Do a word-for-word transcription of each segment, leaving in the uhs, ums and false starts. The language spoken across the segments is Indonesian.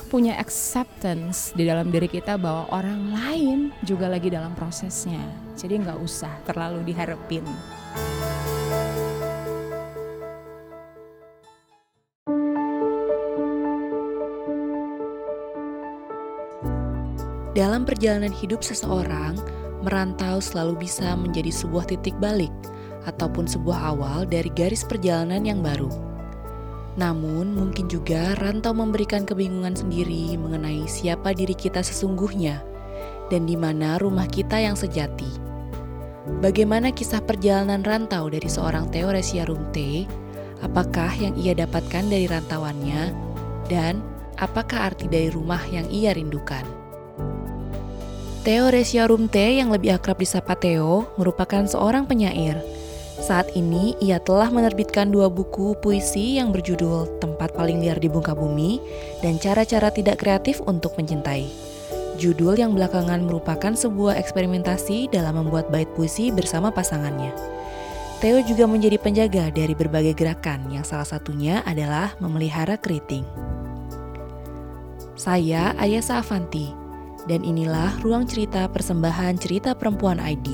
punya acceptance di dalam diri kita bahwa orang lain juga lagi dalam prosesnya. Jadi nggak usah terlalu diharapin. Dalam perjalanan hidup seseorang, merantau selalu bisa menjadi sebuah titik balik ataupun sebuah awal dari garis perjalanan yang baru. Namun, mungkin juga rantau memberikan kebingungan sendiri mengenai siapa diri kita sesungguhnya dan di mana rumah kita yang sejati. Bagaimana kisah perjalanan rantau dari seorang Theo Resiarumte? Apakah yang ia dapatkan dari rantauannya? Dan apakah arti dari rumah yang ia rindukan? Theo Resiarumte yang lebih akrab disapa Theo merupakan seorang penyair. Saat ini ia telah menerbitkan dua buku puisi yang berjudul Tempat Paling Liar di Muka Bumi dan Cara-Cara Tidak Kreatif untuk Mencintai. Judul yang belakangan merupakan sebuah eksperimentasi dalam membuat bait puisi bersama pasangannya. Theo juga menjadi penjaga dari berbagai gerakan yang salah satunya adalah memelihara keriting. Saya Ayesa Avanti. Dan inilah Ruang Cerita Persembahan Cerita Perempuan I D.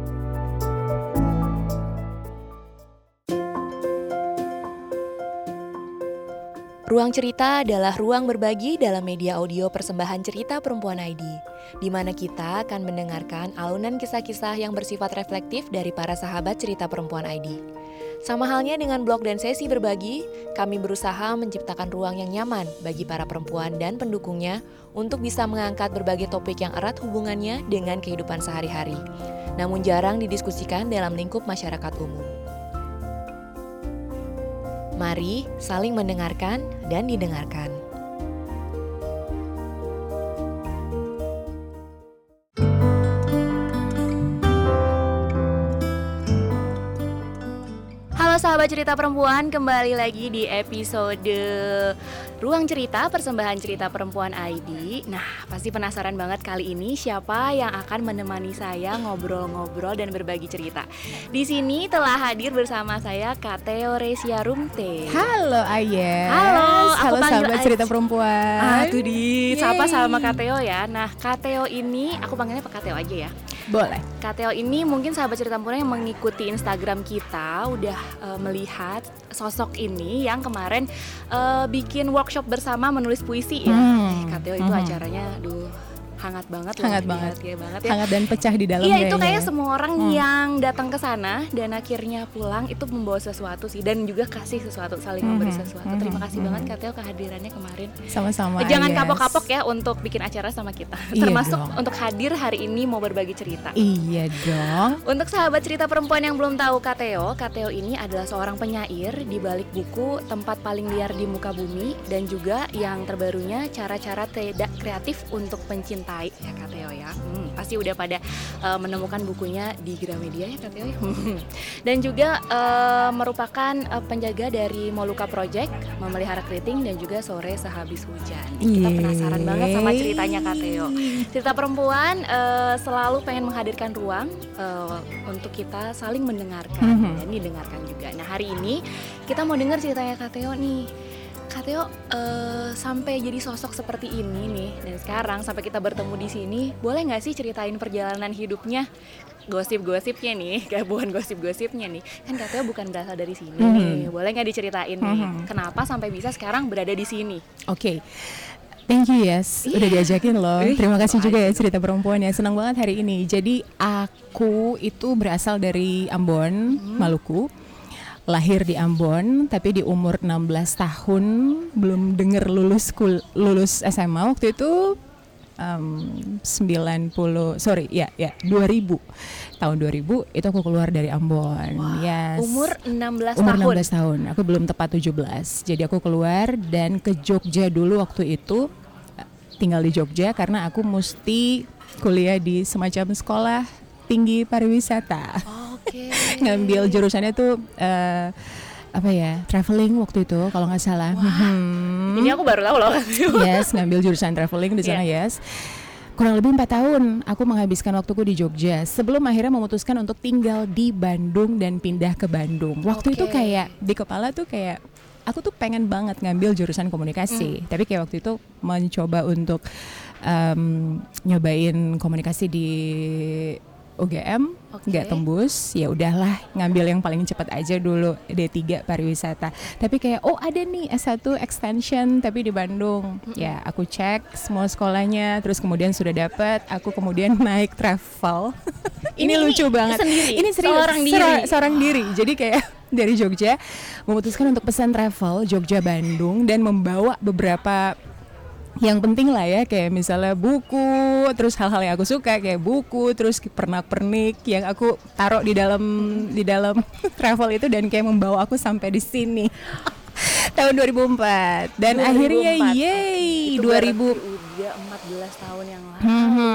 Ruang Cerita adalah ruang berbagi dalam media audio persembahan Cerita Perempuan I D, di mana kita akan mendengarkan alunan kisah-kisah yang bersifat reflektif dari para sahabat Cerita Perempuan I D. Sama halnya dengan blog dan sesi berbagi, kami berusaha menciptakan ruang yang nyaman bagi para perempuan dan pendukungnya untuk bisa mengangkat berbagai topik yang erat hubungannya dengan kehidupan sehari-hari, namun jarang didiskusikan dalam lingkup masyarakat umum. Mari saling mendengarkan dan didengarkan. Halo sahabat Cerita Perempuan, kembali lagi di episode Ruang Cerita Persembahan Cerita Perempuan I D. Nah, pasti penasaran banget kali ini siapa yang akan menemani saya ngobrol-ngobrol dan berbagi cerita. Di sini telah hadir bersama saya Kak Theo Resiarumte. Halo Ayes. Halo, aku halo panggil sahabat Ayes. Cerita Perempuan. Ah, tuh di sapa Yeay. sama Kak Theo ya. Nah, Kak Theo ini aku panggilnya Kak Theo aja ya. Boleh. Kak Theo ini mungkin sahabat Cerita Perempuan yang mengikuti Instagram kita udah uh, melihat sosok ini yang kemarin uh, bikin workshop bersama menulis puisi ya. Hmm. Eh, Kak Theo itu Hmm. acaranya aduh hangat banget Hangat loh, banget. ya banget ya. Hangat dan pecah di dalam. Iya, itu kayaknya. kayak semua orang Hmm. yang datang ke sana dan akhirnya pulang itu membawa sesuatu sih, dan juga kasih sesuatu, saling Hmm. memberi sesuatu. Hmm. Terima kasih Hmm. banget Kak Theo kehadirannya kemarin. Sama-sama. Eh, Jangan Ayes. kapok-kapok ya untuk bikin acara sama kita. Iya Termasuk dong. untuk hadir hari ini mau berbagi cerita. Iya dong. Untuk sahabat Cerita Perempuan yang belum tahu Kak Theo, Kak Theo ini adalah seorang penyair di balik buku Tempat Paling Liar di Muka Bumi dan juga yang terbarunya Cara-Cara Tidak Kreatif untuk Mencintai ya Kak Theo ya. Hmm, pasti udah pada uh, menemukan bukunya di Gramedia ya Kak Theo ya. Dan juga uh, merupakan uh, penjaga dari Moluka Project, Memelihara Keriting dan juga Sore Sehabis Hujan. Kita Yeay. penasaran banget sama ceritanya Kak Theo. Cerita Perempuan uh, selalu pengen menghadirkan ruang uh, untuk kita saling mendengarkan Mhm. dan didengarkan juga. Nah, hari ini kita mau dengar ceritanya Kak Theo nih. Kak Theo uh, sampai jadi sosok seperti ini nih, dan sekarang sampai kita bertemu di sini, boleh nggak sih ceritain perjalanan hidupnya, gosip-gosipnya nih, kayak bukan gosip-gosipnya nih, kan Kak Theo bukan berasal dari sini Mhm. nih, boleh nggak diceritain nih, Mhm. kenapa sampai bisa sekarang berada di sini? Oke. Thank you Yes, udah diajakin loh. Ih, Terima kasih juga ya aja. Cerita Perempuan ya. Senang banget hari ini. Jadi aku itu berasal dari Ambon, Maluku. Lahir di Ambon, tapi di umur enam belas tahun belum denger lulus kul- lulus S M A waktu itu um, sembilan puluh sorry ya ya dua ribu tahun dua ribu itu aku keluar dari Ambon. Wah, Yes. umur enam belas Umur tahun. enam belas tahun, aku belum tepat tujuh belas. Jadi aku keluar dan ke Jogja dulu waktu itu, tinggal di Jogja karena aku mesti kuliah di semacam sekolah tinggi pariwisata. Oke. Ngambil jurusannya tuh uh, apa ya, traveling waktu itu kalau nggak salah. Hmm. Ini aku baru tahu loh. Yes, ngambil jurusan traveling di sana. Yes. Kurang lebih empat tahun aku menghabiskan waktuku di Jogja sebelum akhirnya memutuskan untuk tinggal di Bandung dan pindah ke Bandung. Waktu Oke. itu kayak di kepala tuh kayak aku tuh pengen banget ngambil jurusan komunikasi, mm. tapi kayak waktu itu mencoba untuk um, nyobain komunikasi di U G M, nggak okay. tembus, ya udahlah ngambil yang paling cepat aja dulu D tiga pariwisata. Tapi kayak oh ada nih S satu extension tapi di Bandung. Mm-hmm. Ya aku cek semua sekolahnya, terus kemudian sudah dapat, aku kemudian naik travel. ini, ini lucu banget. Sendiri. Ini serius seorang diri. Ser- seorang diri. Jadi kayak dari Jogja memutuskan untuk pesan travel Jogja Bandung dan membawa beberapa yang penting lah ya, kayak misalnya buku, terus hal-hal yang aku suka kayak buku, terus pernak-pernik yang aku taruh di dalam di dalam travel itu dan kayak membawa aku sampai di sini. Tahun dua ribu empat dan dua ribu empat. Akhirnya yeay dua ribu udah empat belas tahun yang lalu.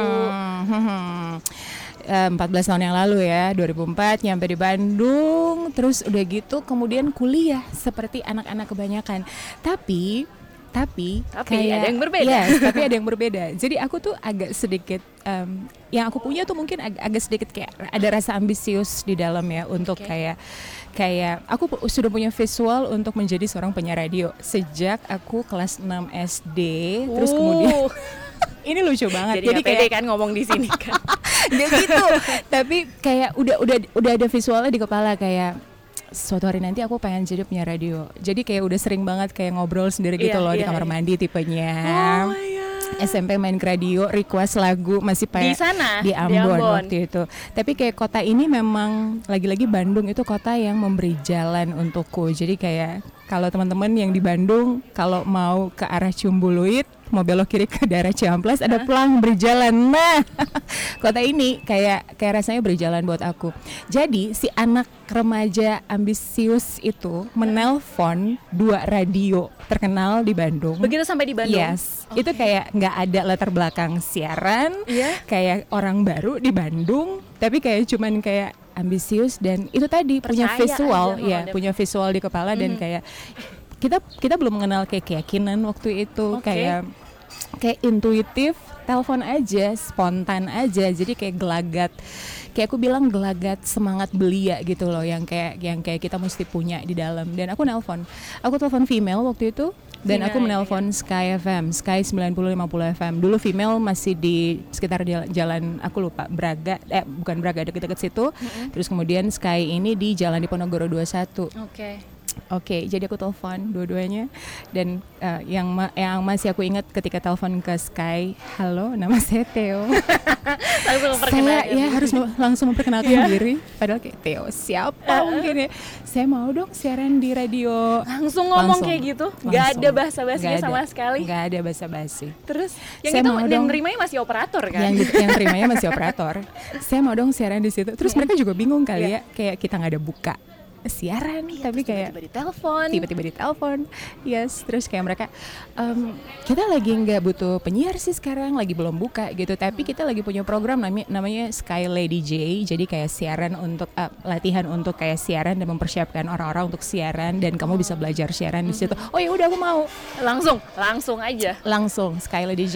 empat belas tahun yang lalu ya, dua ribu empat nyampe di Bandung, terus udah gitu kemudian kuliah seperti anak-anak kebanyakan. Tapi Tapi, tapi kayak, ada yang berbeda. Yes, tapi ada yang berbeda. Jadi aku tuh agak sedikit, um, yang aku punya tuh mungkin ag- agak sedikit kayak ada rasa ambisius di dalam ya untuk okay. kayak kayak aku pu- sudah punya visual untuk menjadi seorang penyiar radio sejak aku kelas enam S D. Uh. Terus kemudian ini lucu banget. Jadi, Jadi kayak pede kan ngomong di sini kan. Gak gitu. Tapi kayak udah udah udah ada visualnya di kepala kayak suatu hari nanti aku pengen jadi penyiar radio. Jadi kayak udah sering banget kayak ngobrol sendiri gitu yeah, loh yeah, di kamar yeah. mandi tipenya. Oh my God. S M P main ke radio, request lagu masih kayak di sana di Ambon, di Ambon waktu itu. Tapi kayak kota ini memang lagi-lagi Bandung itu kota yang memberi jalan untukku. Jadi kayak kalau teman-teman yang di Bandung kalau mau ke arah Ciumbuluit mau belok kiri ke daerah Ciamplas ada pelang berjalan. Nah, kota ini kayak kayak rasanya berjalan buat aku. Jadi si anak remaja ambisius itu menelpon dua radio terkenal di Bandung. Begitu sampai di Bandung. Yes. Okay. Itu kayak nggak ada latar belakang siaran. Yeah. Kayak orang baru di Bandung, tapi kayak cuman kayak ambisius dan itu tadi percaya punya visual, ya, punya visual di kepala mm. dan kayak kita kita belum mengenal kayak keyakinan waktu itu, okay. kayak kayak intuitif, telepon aja, spontan aja, jadi kayak gelagat, kayak aku bilang gelagat semangat belia gitu loh, yang kayak yang kayak kita mesti punya di dalam. Dan aku nelpon, aku telepon female waktu itu. Dan aku menelpon Sky F M, Sky sembilan puluh lima puluh F M. Dulu female masih di sekitar jalan, aku lupa, Braga, eh bukan Braga, deket-deket situ. Mm-hmm. Terus kemudian Sky ini di Jalan Diponegoro dua puluh satu. Oke. Okay. Oke, okay, jadi aku telepon dua-duanya dan uh, yang ma- yang masih aku ingat ketika telepon ke Sky, halo, nama saya Theo. Langsung saya ya harus m- langsung memperkenalkan yeah. diri, padahal kayak Theo siapa uh. mungkin ya. Saya mau dong siaran di radio. Langsung ngomong langsung, kayak gitu, nggak ada basa-basinya gak sama sekali. Nggak ada basa-basi. Terus yang saya itu yang dong, nerimanya masih operator kan? Yang yang nerimanya masih operator. Saya mau dong siaran di situ. Terus yeah. mereka juga bingung kali yeah. ya, kayak kita nggak ada buka siaran, iya, tapi kayak tiba-tiba ditelepon, tiba-tiba ditelepon, yes, terus kayak mereka, um, kita lagi nggak butuh penyiar sih sekarang, lagi belum buka gitu, tapi kita lagi punya program namanya, namanya Sky Lady J, jadi kayak siaran untuk uh, latihan untuk kayak siaran dan mempersiapkan orang-orang untuk siaran dan kamu bisa belajar siaran di situ. Oh ya udah aku mau, langsung, langsung aja, langsung Sky Lady J.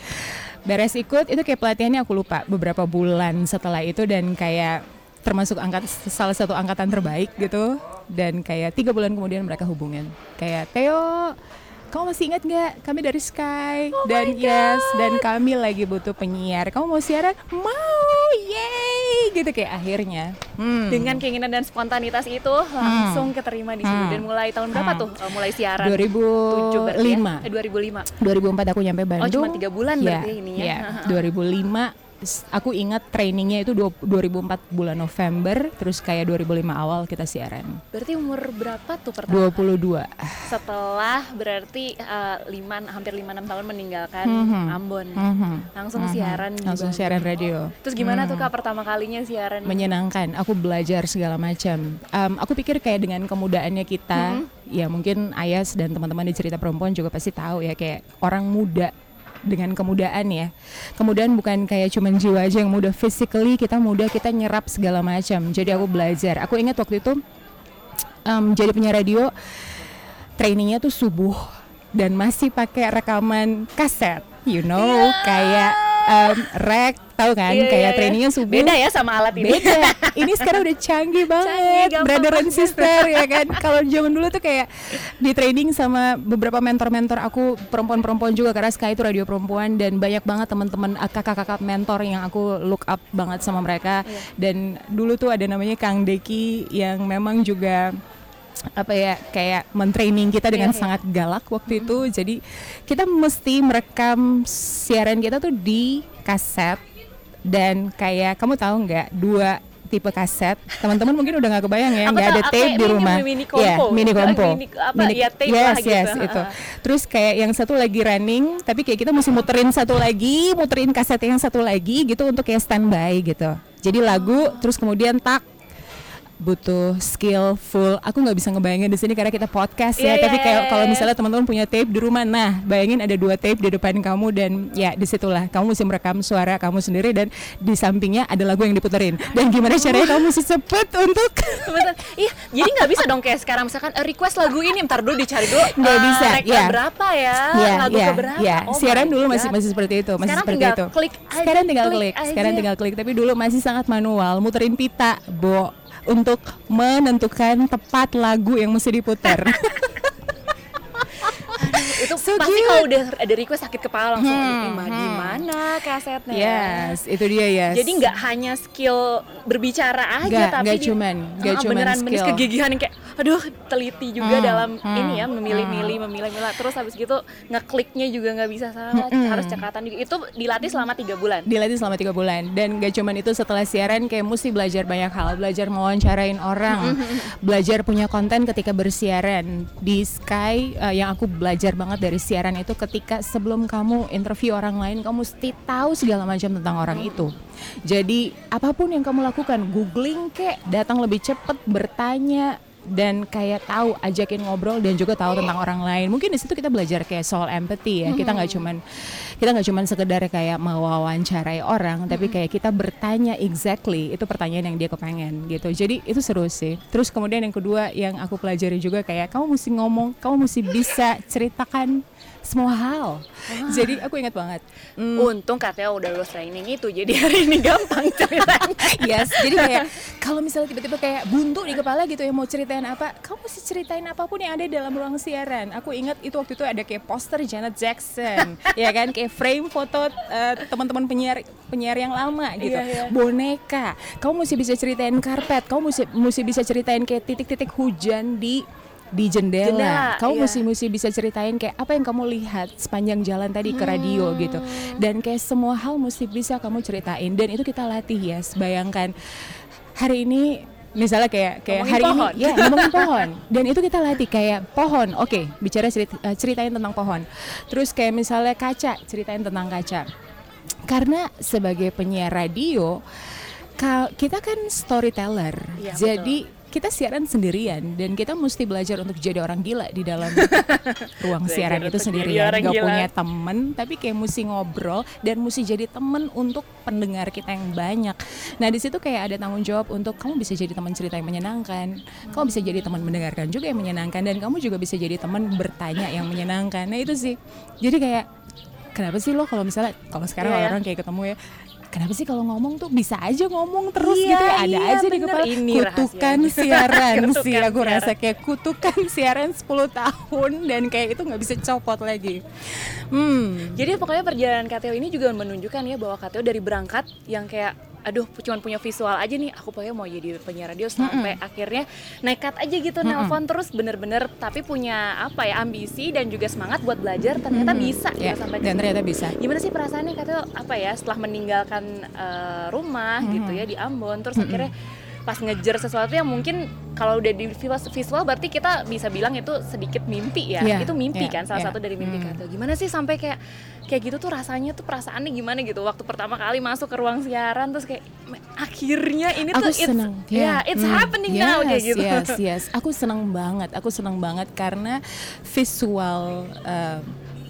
Beres ikut itu kayak pelatihannya aku lupa beberapa bulan setelah itu dan kayak termasuk angkat salah satu angkatan terbaik gitu dan kayak tiga bulan kemudian mereka hubungin kayak Theo, kamu masih ingat nggak kami dari Sky oh dan yes dan kami lagi butuh penyiar, kamu mau siaran? Mau, yay gitu kayak akhirnya hmm. dengan keinginan dan spontanitas itu langsung hmm. keterima di sini hmm. dan mulai tahun berapa hmm. tuh uh, mulai siaran? dua ribu lima Ya? Eh, dua ribu lima dua ribu empat aku nyampe Bandung. Oh cuma tiga bulan ya, berarti ini ya, ya. dua ribu lima aku ingat trainingnya itu dua ribu empat bulan November, terus kayak dua ribu lima awal kita siaran. Berarti umur berapa tuh pertama? dua puluh dua. Setelah berarti uh, lima, hampir lima enam tahun meninggalkan mm-hmm. Ambon. Mm-hmm. Langsung mm-hmm. siaran di Langsung Bandung. Siaran radio. Terus gimana mm-hmm. tuh Kak pertama kalinya siaran? Menyenangkan, aku belajar segala macam. Um, aku pikir kayak dengan kemudaannya kita, mm-hmm. ya mungkin Ayas dan teman-teman di Cerita Perempuan juga pasti tahu ya, kayak orang muda dengan kemudaan ya. Kemudian bukan kayak cuman jiwa aja yang muda, physically kita muda, kita nyerap segala macam. Jadi aku belajar. Aku ingat waktu itu um, jadi penyiar radio, trainingnya tuh subuh dan masih pakai rekaman kaset, you know, yeah. kayak um, rek, tahu kan? Iya, kayak iya, trainingnya subuh. Beda ya sama alat ini. Beda. Ini sekarang udah canggih banget, gampang brother and banget. sister ya kan. Kalau zaman dulu tuh kayak di training sama beberapa mentor-mentor aku perempuan-perempuan juga, karena Sky itu radio perempuan, dan banyak banget teman-teman uh, kakak-kakak mentor yang aku look up banget sama mereka. Iya. Dan dulu tuh ada namanya Kang Deki yang memang juga apa ya, kayak mentraining kita dengan Iya, iya. sangat galak waktu itu. Jadi kita mesti merekam siaran kita tuh di kaset, dan kayak kamu tahu nggak, dua tipe kaset, teman-teman mungkin udah nggak kebayang ya, Aku nggak tahu, ada apa tape ini di rumah. mini kompo. Ya, mini kompo. Mini, apa, ya, tape yes, lah gitu. yes, itu. Terus kayak yang satu lagi running, tapi kayak kita mesti muterin satu lagi, muterin kaset yang satu lagi gitu untuk kayak standby gitu. Jadi lagu, terus kemudian tak, butuh skill full. Aku nggak bisa ngebayangin di sini karena kita podcast ya. Iya, Tapi iya, kayak iya, kalau iya. misalnya teman-teman punya tape di rumah, nah bayangin ada dua tape di depan kamu, dan ya disitulah kamu mesti merekam suara kamu sendiri, dan di sampingnya ada lagu yang diputerin. Dan gimana caranya kamu mesti cepet untuk Betul. Iya, jadi nggak bisa dong kayak sekarang misalkan eh, request lagu ini, ntar dulu dicari dulu. Nggak eh, bisa, reka ya. berapa ya? ya, lagu ya, keberapa? ya. Oh Siaran my dulu masih God. masih seperti itu, masih Sekarang seperti tinggal itu. klik aja, sekarang tinggal klik klik, aja. sekarang tinggal klik. Tapi dulu masih sangat manual, muterin pita, Bo, untuk menentukan tepat lagu yang mesti diputar. Itu So pasti cute. kalau udah ada request sakit kepala langsung Hmm, hmm, di hmm. mana kasetnya. Yes, itu dia, yes. Jadi nggak hanya skill berbicara aja, Nggak, tapi nggak di- cuman, nggak ah, cuman beneran bener skill. kegigihan yang kayak aduh teliti juga Hmm, dalam hmm, ini ya, memilih-milih memilih-milih, terus habis gitu ngekliknya juga nggak bisa salah, harus cekatan juga. Itu dilatih selama tiga bulan. Dilatih selama tiga bulan, dan gak cuman itu, setelah siaran kayak mesti belajar banyak hal, belajar mewawancarain orang, belajar punya konten ketika bersiaran di Sky. Uh, yang aku belajar banget dari siaran itu, ketika sebelum kamu interview orang lain, kamu mesti tahu segala macam tentang orang itu. Jadi apapun yang kamu lakukan, googling kek, datang lebih cepat, bertanya, dan kayak tahu, ajakin ngobrol, dan juga tahu tentang orang lain. Mungkin di situ kita belajar kayak soal empathy ya. Kita nggak cuman kita nggak cuman sekedar kayak mewawancarai orang, tapi kayak kita bertanya exactly itu pertanyaan yang dia kepengen gitu. Jadi itu seru sih. Terus kemudian yang kedua yang aku pelajari juga, kayak kamu mesti ngomong, kamu mesti bisa ceritakan semua hal. Jadi aku ingat banget. Hmm, Untung katanya udah lulus training itu, jadi hari ini gampang ceritanya. yes, jadi kayak kalau misalnya tiba-tiba kayak buntu di kepala gitu ya, mau ceritain apa, kamu mesti ceritain apapun yang ada dalam ruang siaran. Aku ingat itu waktu itu ada kayak poster Janet Jackson, ya kan, kayak frame foto uh, teman-teman penyiar penyiar yang lama gitu, Iya, iya. boneka. Kamu mesti bisa ceritain karpet, kamu mesti mesti bisa ceritain kayak titik-titik hujan di di jendela, Jendela, kamu iya. mesti mesti bisa ceritain kayak apa yang kamu lihat sepanjang jalan tadi ke radio gitu, dan kayak semua hal mesti bisa kamu ceritain, dan itu kita latih ya. Yes. Bayangkan hari ini misalnya kayak kayak Ngomongin hari pohon. ini ya ngomongin pohon, dan itu kita latih kayak pohon, oke, bicara cerita, uh, ceritain tentang pohon. Terus kayak misalnya kaca, ceritain tentang kaca, karena sebagai penyiar radio ka- kita kan storyteller. Iya, Jadi kita siaran sendirian, dan kita mesti belajar untuk jadi orang gila di dalam ruang Belajar siaran itu untuk jadi sendirian. orang Gak gila. punya temen, tapi kayak mesti ngobrol, dan mesti jadi temen untuk pendengar kita yang banyak. Nah di situ kayak ada tanggung jawab untuk kamu bisa jadi teman cerita yang menyenangkan, kamu bisa jadi teman mendengarkan juga yang menyenangkan, dan kamu juga bisa jadi teman bertanya yang menyenangkan. Nah itu sih, jadi kayak kenapa sih lo kalau misalnya kalau sekarang Iya, ya. orang kayak ketemu ya, kenapa sih kalau ngomong tuh bisa aja ngomong terus Iya, gitu ya, ada iya, aja di bener. kepala. Ini Kutukan rahasianya. siaran Kutukan sih, aku siaran. rasa kayak kutukan siaran sepuluh tahun, dan kayak itu nggak bisa copot lagi. Hmm. Jadi pokoknya perjalanan K T O ini juga menunjukkan ya bahwa K T O dari berangkat yang kayak aduh cuman punya visual aja nih, aku pokoknya mau jadi penyiar radio, sampai akhirnya nekat aja gitu nelpon terus, bener-bener tapi punya apa ya, ambisi dan juga semangat buat belajar, ternyata bisa Ya, gitu sampai ke dan sini. ternyata bisa. Gimana sih perasaannya K T O apa ya setelah meninggalkan eh, rumah gitu ya di Ambon, terus akhirnya pas ngejar sesuatu yang mungkin kalau udah di visual, visual berarti kita bisa bilang itu sedikit mimpi ya, Iya, itu mimpi iya, kan, salah iya. satu dari mimpi Hmm. K T O. Gimana sih sampai kayak kayak gitu tuh rasanya tuh, perasaannya gimana gitu waktu pertama kali masuk ke ruang siaran, terus kayak akhirnya ini Aku tuh it's, seneng, yeah, ya. it's Hmm. happening now kayak Yes, gitu. Yes, yes. Aku seneng banget, aku seneng banget karena visual uh,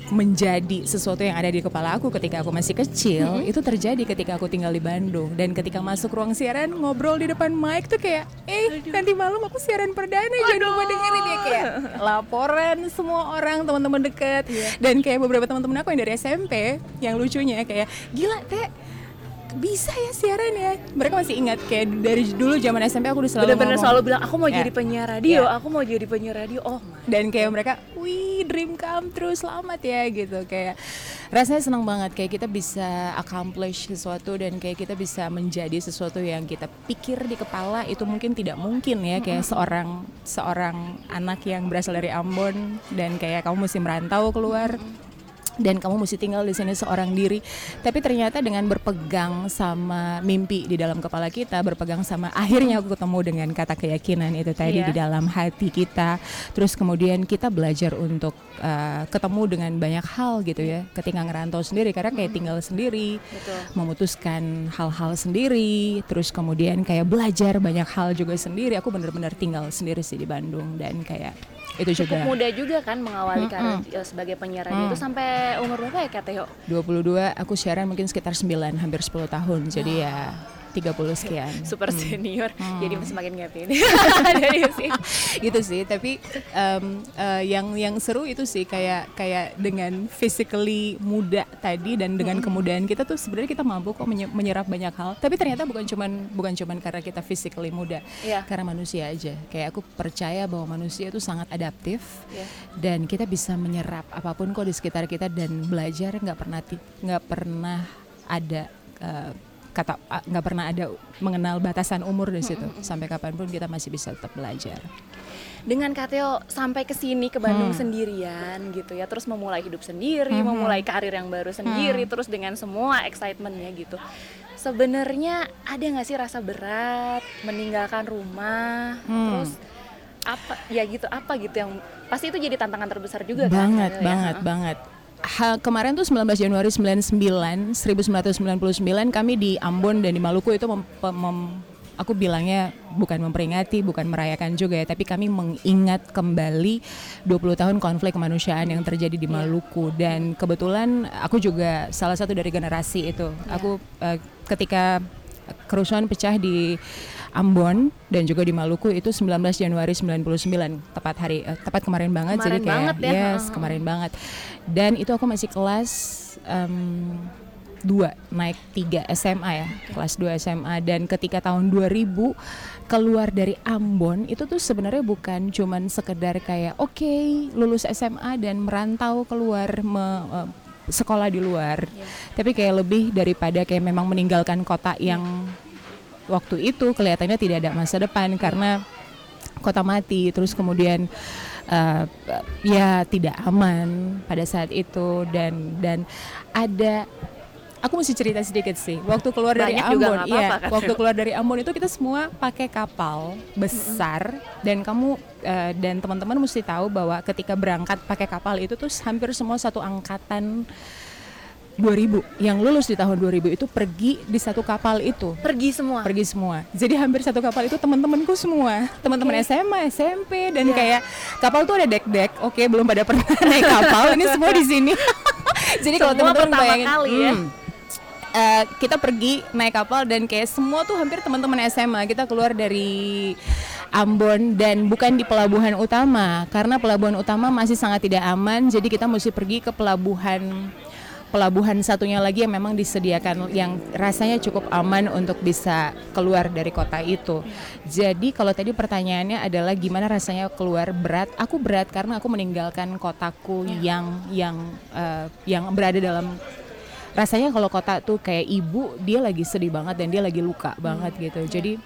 menjadi sesuatu yang ada di kepala aku ketika aku masih kecil, mm-hmm. itu terjadi ketika aku tinggal di Bandung. Dan ketika masuk ruang siaran ngobrol di depan mic tuh kayak eh Aduh. nanti malam aku siaran perdana, jangan lupa dengerin ya, kayak laporan semua orang, teman-teman deket, yeah. dan kayak beberapa teman-teman aku yang dari S M P yang lucunya kayak gila Teh bisa ya siaran ya. Mereka masih ingat kayak dari dulu zaman S M P aku udah selalu bener-bener ngomong, selalu bilang aku mau ya. jadi penyiar radio, ya. aku mau jadi penyiar radio. Oh my. Dan kayak mereka, wih dream come true, selamat ya gitu. Kayak rasanya senang banget kayak kita bisa accomplish sesuatu dan kayak kita bisa menjadi sesuatu yang kita pikir di kepala itu mungkin tidak mungkin ya. Kayak seorang seorang anak yang berasal dari Ambon dan kayak kamu mesti merantau keluar. Dan kamu mesti tinggal di sini seorang diri, tapi ternyata dengan berpegang sama mimpi di dalam kepala kita, berpegang sama akhirnya aku ketemu dengan kata keyakinan itu tadi yeah. di dalam hati kita, terus kemudian kita belajar untuk uh, ketemu dengan banyak hal gitu ya, ketika ngerantau sendiri karena kayak tinggal sendiri, Betul. memutuskan hal-hal sendiri, terus kemudian kayak belajar banyak hal juga sendiri. Aku benar-benar tinggal sendiri sih di Bandung dan kayak itu cukup juga muda juga kan mengawali karir mm-hmm. sebagai penyiar radio itu. Sampai umur berapa ya Kak Teo? dua puluh dua, aku siaran mungkin sekitar sembilan, hampir sepuluh tahun. Jadi oh. ya tiga puluh sekian. Super senior, hmm. jadi semakin ngerti. Gitu sih, tapi um, uh, yang yang seru itu sih kayak kayak dengan physically muda tadi dan dengan hmm. kemudahan kita tuh sebenarnya kita mampu kok menyerap banyak hal. Tapi ternyata bukan cuman bukan cuman karena kita physically muda, yeah. karena manusia aja. Kayak aku percaya bahwa manusia itu sangat adaptif yeah. dan kita bisa menyerap apapun kok di sekitar kita dan belajar nggak pernah nggak pernah ada uh, kata nggak pernah ada mengenal batasan umur di situ. Mm-hmm. Sampai kapanpun kita masih bisa tetap belajar. Dengan Kak Teo sampai ke sini ke Bandung hmm. sendirian gitu ya, terus memulai hidup sendiri, hmm. memulai karir yang baru sendiri, hmm. terus dengan semua excitementnya gitu. Sebenarnya ada nggak sih rasa berat meninggalkan rumah, hmm. terus apa ya gitu apa gitu yang pasti itu jadi tantangan terbesar juga banget, kan? Banget, ya? banget. Ha, kemarin tuh sembilan belas Januari sembilan puluh sembilan, seribu sembilan ratus sembilan puluh sembilan kami di Ambon dan di Maluku itu mem, mem, aku bilangnya bukan memperingati, bukan merayakan juga ya, tapi kami mengingat kembali dua puluh tahun konflik kemanusiaan yang terjadi di Maluku. Dan kebetulan aku juga salah satu dari generasi itu. Aku uh, ketika kerusuhan pecah di Ambon dan juga di Maluku itu sembilan belas Januari sembilan puluh sembilan, tepat hari uh, tepat kemarin banget. Kemarin jadi kayak banget ya. yes kemarin banget. Dan itu aku masih kelas um, dua naik tiga S M A ya, okay. kelas dua S M A. Dan ketika tahun dua ribu keluar dari Ambon itu tuh sebenarnya bukan cuman sekedar kayak oke okay, lulus S M A dan merantau keluar me, uh, sekolah di luar, yeah. tapi kayak lebih daripada kayak memang meninggalkan kota yang waktu itu kelihatannya tidak ada masa depan karena kota mati, terus kemudian uh, ya tidak aman pada saat itu. Dan dan ada aku mesti cerita sedikit sih. Waktu keluar dari Banyak Ambon, iya, kan? waktu keluar dari Ambon itu kita semua pakai kapal besar mm-hmm. dan kamu uh, dan teman-teman mesti tahu bahwa ketika berangkat pakai kapal itu tuh hampir semua satu angkatan dua ribu yang lulus di tahun dua ribu itu pergi di satu kapal itu. Pergi semua. Pergi semua. Jadi hampir satu kapal itu teman-temanku semua, teman-teman okay. S M A, S M P dan yeah. kayak kapal tuh ada dek-dek. Oke, okay, belum pada pernah naik kapal, ini semua di sini. Jadi kalau teman-teman bayangin, kali ya. Hmm, uh, kita pergi naik kapal dan kayak semua tuh hampir teman-teman S M A kita keluar dari Ambon dan bukan di pelabuhan utama karena pelabuhan utama masih sangat tidak aman. Jadi kita mesti pergi ke pelabuhan pelabuhan satunya lagi yang memang disediakan yang rasanya cukup aman untuk bisa keluar dari kota itu. Jadi kalau tadi pertanyaannya adalah gimana rasanya keluar, berat. Aku berat karena aku meninggalkan kotaku yang yang uh, yang berada dalam, rasanya kalau kota tuh kayak ibu, dia lagi sedih banget dan dia lagi luka banget gitu. Jadi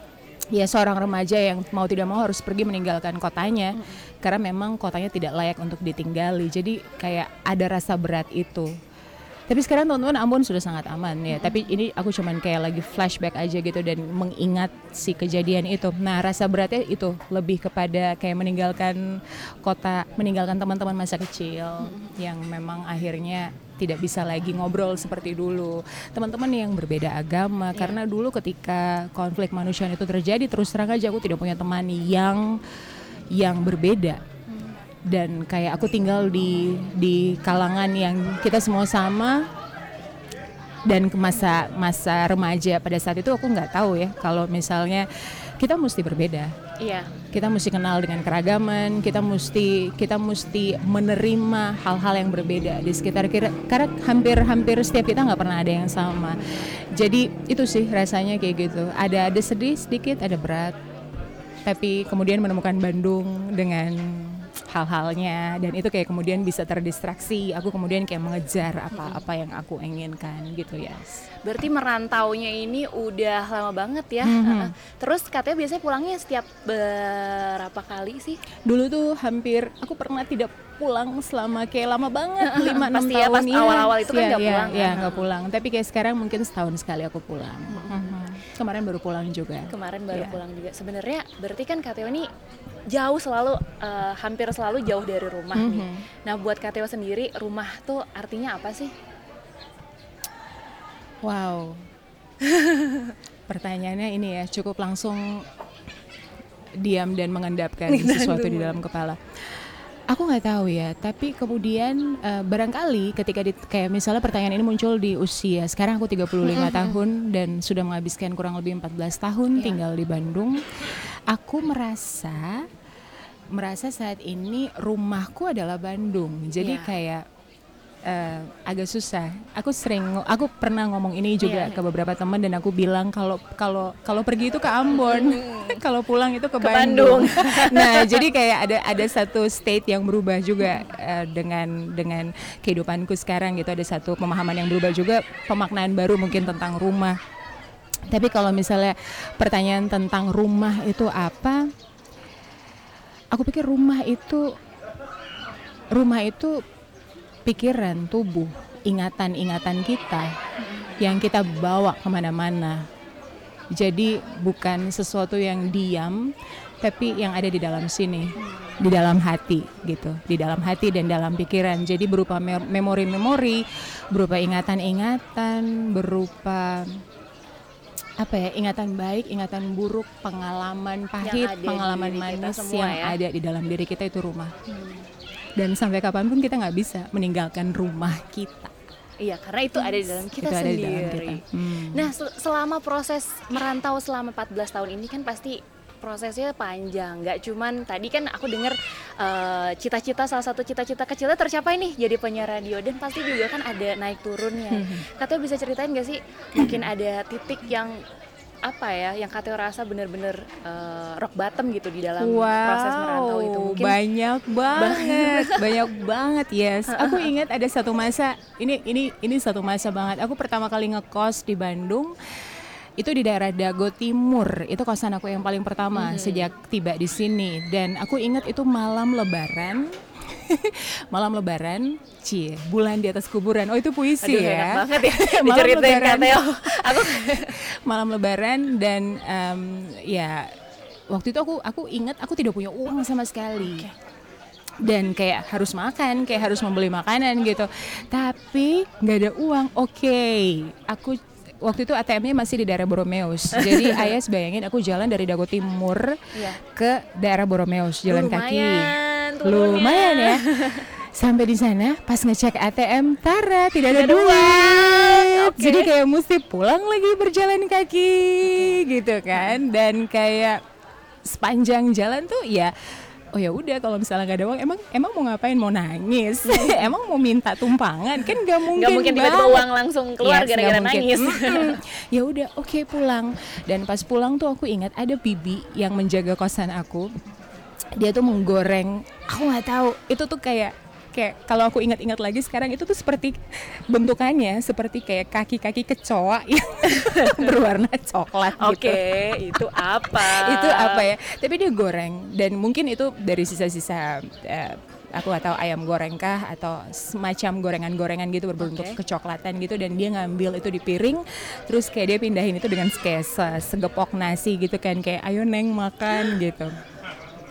ya seorang remaja yang mau tidak mau harus pergi meninggalkan kotanya hmm. karena memang kotanya tidak layak untuk ditinggali. Jadi kayak ada rasa berat itu. Tapi sekarang teman-teman Ambon sudah sangat aman ya. Mm-hmm. Tapi ini aku cuman kayak lagi flashback aja gitu dan mengingat si kejadian itu. Nah rasa beratnya itu lebih kepada kayak meninggalkan kota, meninggalkan teman-teman masa kecil mm-hmm. yang memang akhirnya tidak bisa lagi ngobrol seperti dulu. Teman-teman yang berbeda agama, yeah. karena dulu ketika konflik manusia itu terjadi, terus terang aja aku tidak punya teman yang yang berbeda. dan kayak aku tinggal di di kalangan yang kita semua sama. Dan ke masa masa remaja pada saat itu aku nggak tahu ya kalau misalnya kita mesti berbeda. Iya. Kita mesti kenal dengan keragaman, kita mesti kita mesti menerima hal-hal yang berbeda di sekitar kita. Karena hampir-hampir setiap kita nggak pernah ada yang sama. Jadi itu sih rasanya kayak gitu. Ada ada sedih sedikit, ada berat. Tapi kemudian menemukan Bandung dengan hal-halnya dan itu kayak kemudian bisa terdistraksi. Aku kemudian kayak mengejar apa-apa yang aku inginkan gitu ya. Yes. Berarti merantaunya ini udah lama banget ya. Mm-hmm. Terus katanya biasanya pulangnya setiap berapa kali sih? Dulu tuh hampir aku pernah tidak pulang selama kayak lama banget lima enam Pasti ya, tahun pas ya. awal-awal itu kan ya, nggak ya, pulang. Ya kan? nggak pulang. Tapi kayak sekarang mungkin setahun sekali aku pulang. Mm-hmm. Kemarin baru pulang juga. Kemarin baru yeah. pulang juga. Sebenarnya berarti kan Kak Theo ini jauh selalu, uh, hampir selalu jauh dari rumah mm-hmm. nih. Nah buat Kak Theo sendiri rumah tuh artinya apa sih? Wow. Pertanyaannya ini ya cukup langsung diam dan mengendapkan sesuatu di dalam kepala. Aku nggak tahu ya, tapi kemudian uh, barangkali ketika di, kayak misalnya pertanyaan ini muncul di usia sekarang aku tiga puluh lima mm-hmm. tahun dan sudah menghabiskan kurang lebih empat belas tahun yeah. tinggal di Bandung. Aku merasa merasa saat ini rumahku adalah Bandung. Jadi yeah. kayak Uh, agak susah. Aku sering, aku pernah ngomong ini juga yeah, yeah. ke beberapa teman dan aku bilang kalau kalau kalau pergi itu ke Ambon, kalau pulang itu ke, ke Bandung. Bandung. Nah, jadi kayak ada ada satu state yang berubah juga uh, dengan dengan kehidupanku sekarang gitu. Ada satu pemahaman yang berubah juga, pemaknaan baru mungkin tentang rumah. Tapi kalau misalnya pertanyaan tentang rumah itu apa? Aku pikir rumah itu rumah itu pikiran, tubuh, ingatan-ingatan kita yang kita bawa kemana-mana. Jadi bukan sesuatu yang diam, tapi yang ada di dalam sini, di dalam hati gitu, di dalam hati dan dalam pikiran. Jadi berupa memori-memori, berupa ingatan-ingatan, berupa apa ya, ingatan baik, ingatan buruk, pengalaman pahit, pengalaman manis yang ya. Ada di dalam diri kita itu rumah. Hmm. Dan sampai kapanpun kita nggak bisa meninggalkan rumah kita. Iya, karena itu ada di dalam kita itu sendiri. Ada di dalam kita. Hmm. Nah, sel- selama proses merantau selama empat belas tahun ini kan pasti prosesnya panjang. Nggak cuman tadi kan aku dengar uh, cita-cita, salah satu cita-cita kecilnya tercapai nih jadi penyiar radio. Dan pasti juga kan ada naik turunnya. Hmm. Katanya bisa ceritain nggak sih mungkin ada titik yang apa ya yang Kak Theo rasa benar-benar uh, rock bottom gitu di dalam wow, proses merantau itu? Mungkin banyak banget, banyak banget yes. Aku ingat ada satu masa, ini ini ini satu masa banget. Aku pertama kali ngekos di Bandung itu di daerah Dago Timur. Itu kosan aku yang paling pertama hmm. sejak tiba di sini. Dan aku ingat itu malam Lebaran. Malam Lebaran, cie, bulan di atas kuburan. Oh itu puisi. Aduh, ya. Enak banget ya diceritain Kak Theo. Aku malam Lebaran dan um, ya waktu itu aku aku ingat aku tidak punya uang sama sekali. Okay. Dan kayak harus makan, kayak harus membeli makanan gitu. Tapi nggak ada uang. Oke, okay. Aku waktu itu A T M-nya masih di daerah Boromeus. Jadi Ayas bayangin aku jalan dari Dago Timur yeah. ke daerah Boromeus, jalan lumayan, kaki. Turunnya. Lumayan ya. Sampai di sana pas ngecek A T M, tara tidak ada duit. Okay. Jadi kayak mesti pulang lagi berjalan kaki okay. gitu kan. Dan kayak sepanjang jalan tuh ya oh ya udah kalau misalnya nggak ada uang emang emang mau ngapain, mau nangis emang mau minta tumpangan kan nggak mungkin nggak mungkin tiba-tiba uang langsung keluar yes, gara-gara nangis. Ya udah oke okay, pulang. Dan pas pulang tuh aku ingat ada bibi yang menjaga kosan aku, dia tuh menggoreng, aku nggak tahu itu tuh kayak kayak kalau aku ingat-ingat lagi sekarang itu tuh seperti bentukannya seperti kayak kaki-kaki kecoa yang berwarna coklat gitu. Oke, okay, itu apa? Itu apa ya? Tapi dia goreng dan mungkin itu dari sisa-sisa uh, aku nggak tahu ayam goreng kah atau semacam gorengan-gorengan gitu berbentuk okay. kecoklatan gitu, dan dia ngambil itu di piring terus kayak dia pindahin itu dengan kayak segepok nasi gitu kan, kayak ayo neng makan gitu.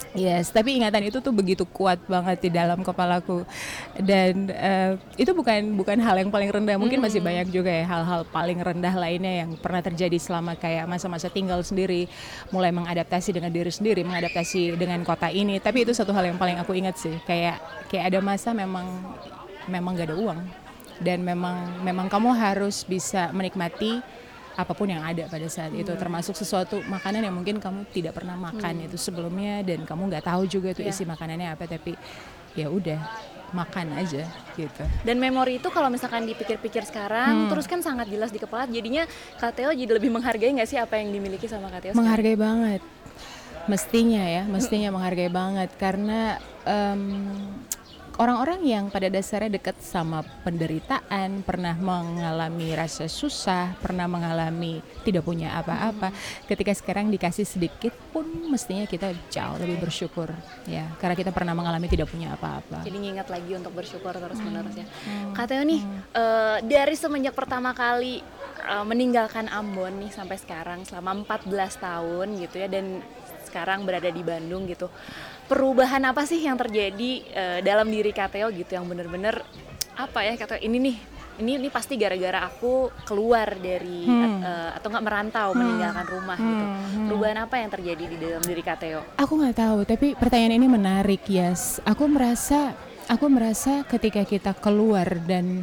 Yes, tapi ingatan itu tuh begitu kuat banget di dalam kepalaku, dan uh, itu bukan bukan hal yang paling rendah. Mungkin masih banyak juga ya hal-hal paling rendah lainnya yang pernah terjadi selama kayak masa-masa tinggal sendiri, mulai mengadaptasi dengan diri sendiri, mengadaptasi dengan kota ini. Tapi itu satu hal yang paling aku ingat sih, kayak kayak ada masa memang memang gak ada uang, dan memang memang kamu harus bisa menikmati apapun yang ada pada saat itu, hmm. termasuk sesuatu makanan yang mungkin kamu tidak pernah makan hmm. itu sebelumnya, dan kamu nggak tahu juga itu yeah. isi makanannya apa, tapi ya udah makan aja gitu. Dan memori itu kalau misalkan dipikir-pikir sekarang hmm. terus kan sangat jelas di kepala, jadinya Kak Theo jadi lebih menghargai nggak sih apa yang dimiliki sama Kak Theo? Menghargai banget, mestinya ya, mestinya menghargai banget, karena um, orang-orang yang pada dasarnya dekat sama penderitaan, pernah mengalami rasa susah, pernah mengalami tidak punya apa-apa, ketika sekarang dikasih sedikit pun mestinya kita jauh lebih bersyukur ya, karena kita pernah mengalami tidak punya apa-apa. Jadi ngingat lagi untuk bersyukur terus-menerus ya. Hmm. Kak Theo nih, hmm. uh, dari semenjak pertama kali uh, meninggalkan Ambon nih sampai sekarang selama empat belas tahun gitu ya, dan sekarang berada di Bandung gitu. Perubahan apa sih yang terjadi uh, dalam diri Kak Theo gitu yang benar-benar apa ya, Kak Theo ini nih, ini ini pasti gara-gara aku keluar dari hmm. uh, atau nggak merantau, hmm. meninggalkan rumah hmm. gitu. Perubahan apa yang terjadi di dalam diri Kak Theo? Aku nggak tahu, tapi pertanyaan ini menarik, Yes. Aku merasa, aku merasa ketika kita keluar dan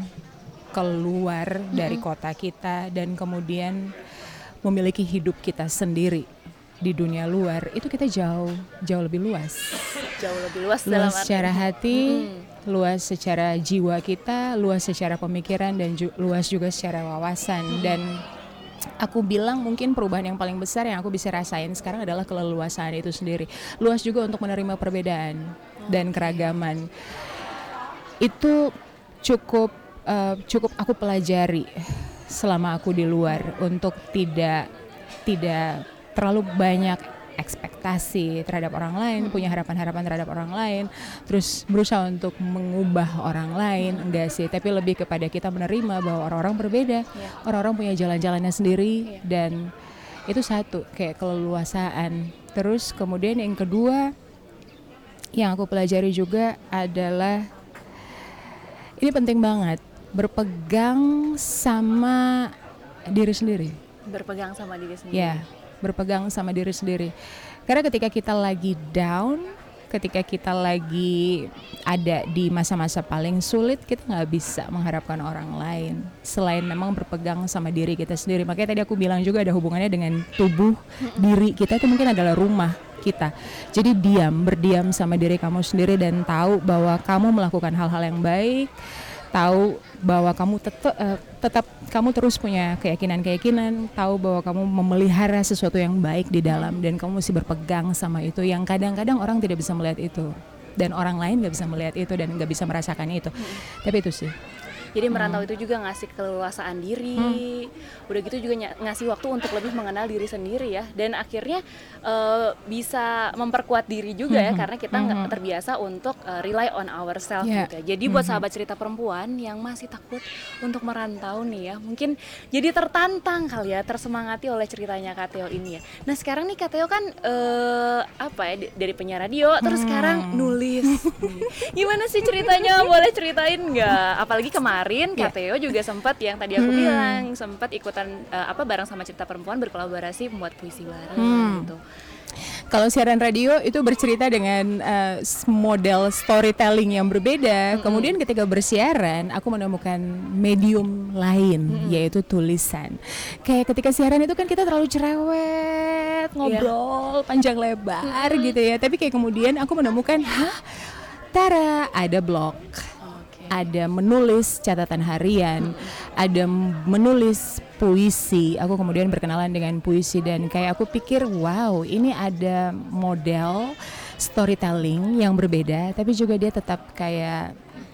keluar hmm. dari kota kita dan kemudian memiliki hidup kita sendiri di dunia luar, itu kita jauh jauh lebih luas. Jauh lebih luas, luas dalam secara arti. hati, hmm. luas secara jiwa kita, luas secara pemikiran, dan ju- luas juga secara wawasan. Hmm. Dan aku bilang mungkin perubahan yang paling besar yang aku bisa rasain sekarang adalah keleluasaan itu sendiri. Luas juga untuk menerima perbedaan hmm. dan keragaman. Itu cukup uh, cukup aku pelajari selama aku di luar, untuk tidak tidak terlalu banyak ekspektasi terhadap orang lain, hmm. punya harapan-harapan terhadap orang lain, terus berusaha untuk mengubah orang lain, enggak sih, tapi lebih kepada kita menerima bahwa orang-orang berbeda, yeah. orang-orang punya jalan-jalannya sendiri, yeah. dan itu satu, kayak keleluasaan. Terus kemudian yang kedua yang aku pelajari juga adalah, ini penting banget, berpegang sama diri sendiri. Berpegang sama diri sendiri. Ya. berpegang sama diri sendiri. Karena ketika kita lagi down, ketika kita lagi ada di masa-masa paling sulit, kita nggak bisa mengharapkan orang lain selain memang berpegang sama diri kita sendiri. Makanya tadi aku bilang juga ada hubungannya dengan tubuh diri kita, itu mungkin adalah rumah kita. Jadi diam, berdiam sama diri kamu sendiri dan tahu bahwa kamu melakukan hal-hal yang baik, tahu bahwa kamu tetap uh, tetap kamu terus punya keyakinan-keyakinan, tahu bahwa kamu memelihara sesuatu yang baik di dalam, dan kamu mesti berpegang sama itu, yang kadang-kadang orang tidak bisa melihat itu, dan orang lain nggak bisa melihat itu dan nggak bisa merasakan itu. Hmm. Tapi itu sih. Jadi merantau hmm. itu juga ngasih keleluasaan diri, hmm. udah gitu juga ny- ngasih waktu untuk lebih mengenal diri sendiri ya, dan akhirnya uh, bisa memperkuat diri juga hmm. ya, karena kita nggak hmm. terbiasa untuk uh, rely on ourselves yeah. gitu. Jadi buat hmm. sahabat cerita perempuan yang masih takut untuk merantau nih ya, mungkin jadi tertantang kali ya, tersemangati oleh ceritanya Kak Theo ini ya. Nah sekarang nih Kak Theo kan uh, apa ya, d- dari penyiar radio, terus hmm. sekarang nulis. Gimana sih ceritanya? Boleh ceritain nggak? Apalagi kemarin Kemarin Kak Theo juga sempat yang tadi aku hmm. bilang sempat ikutan uh, apa bareng sama Cerita Perempuan, berkolaborasi membuat puisi bareng hmm. gitu. Kalau siaran radio itu bercerita dengan uh, model storytelling yang berbeda. Mm-hmm. Kemudian ketika bersiaran, aku menemukan medium lain, mm-hmm. yaitu tulisan. Kayak ketika siaran itu kan kita terlalu cerewet, ngobrol yeah. panjang lebar mm-hmm. gitu ya. Tapi kayak kemudian aku menemukan, hah, tara, ada blog. Ada menulis catatan harian, hmm. ada menulis puisi. Aku kemudian berkenalan dengan puisi, dan kayak aku pikir, wow, ini ada model storytelling yang berbeda, tapi juga dia tetap kayak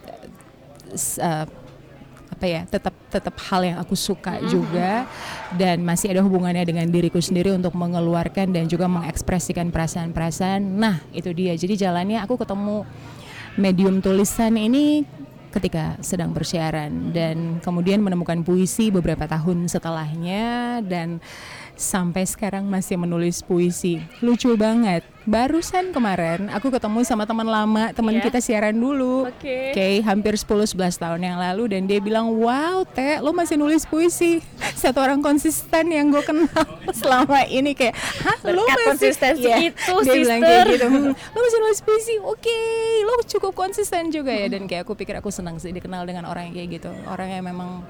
uh, apa ya, tetap tetap hal yang aku suka hmm. juga, dan masih ada hubungannya dengan diriku sendiri untuk mengeluarkan dan juga mengekspresikan perasaan-perasaan. Nah, itu dia. Jadi jalannya aku ketemu medium tulisan ini ketika sedang bersiaran, dan kemudian menemukan puisi beberapa tahun setelahnya, dan sampai sekarang masih menulis puisi. Lucu banget. Barusan kemarin aku ketemu sama teman lama, teman Iya. kita siaran dulu. Oke. Oke, hampir sepuluh sebelas tahun yang lalu, dan dia bilang, "Wow, Teh, lo masih nulis puisi." Satu orang konsisten yang gue kenal selama ini kayak, "Hah, lo Berkat masih?" konsistensi Iya, itu, dia bilang kayak sister. gitu. "Hmm, lo masih nulis puisi, oke, lo cukup konsisten juga ya." Dan kayak aku pikir aku senang sih dikenal dengan orang yang kayak gitu, orang yang memang